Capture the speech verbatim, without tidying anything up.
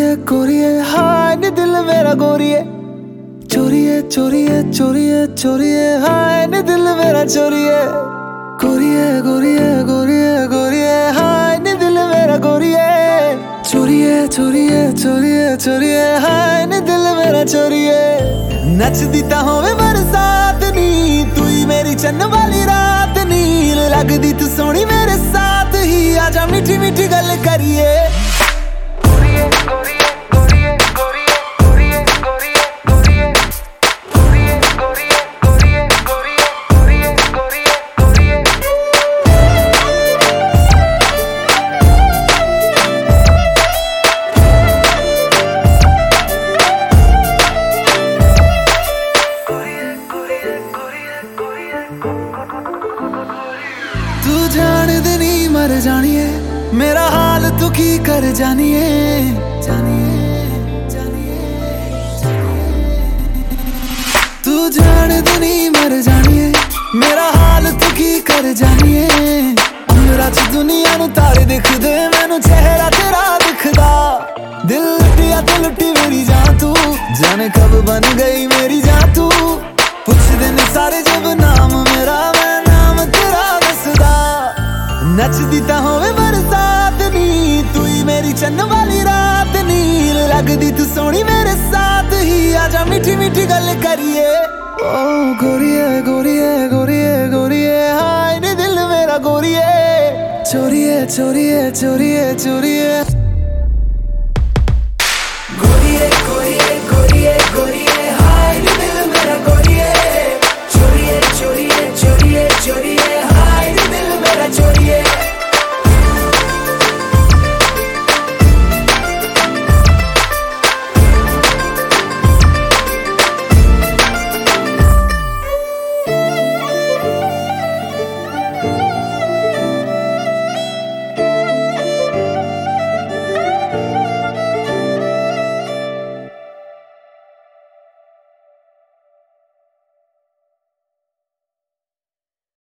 गोरिए हाय नी दिल मेरा गोरिए, चोरिए चोरिए चोरिए चोरिए हाय नी दिल मेरा चोरिए, गोरिए गोरिए गोरिए गोरिए हाय नी दिल मेरा गोरिए, चोरिए चोरिए चोरिए चोरिए हाय नी दिल मेरा चोरिए। नचदी ता होवे बरसात नी, तू ही मेरी चन्न वाली रात नी, लगदी तू सोहनी मेरे साथ ही, आजा मीठी मीठी गल करिए। तू जान दे नी मर जानिए, मेरा हाल तू की कर जानिए, जानिए जानिए तू जान दे नी मर जानिए, मेरा हाल तू की कर जानिए। अंदरा च दुनिया नू तारे दिखदे, मैनू चेहरा तेरा दिखदा, दिल लुटिया ते लुटी मेरी जान तू, जाने कब बन गई मेरी जान तू, पुछदे ने सारे जब नाम मेरा, मैं नाम तेरा दसदा। नचदी ता होवे बरसात नी, तू ही मेरी चन्न वाली रात नी, लगदी तू सोहनी मेरे साथ ही, आजा मीठी मीठी गल करिए। ओ गोरिए गोरिए गोरिए गोरिए हाय नी दिल मेरा गोरिए, चोरिए चोरिए चोरिए चोरिए।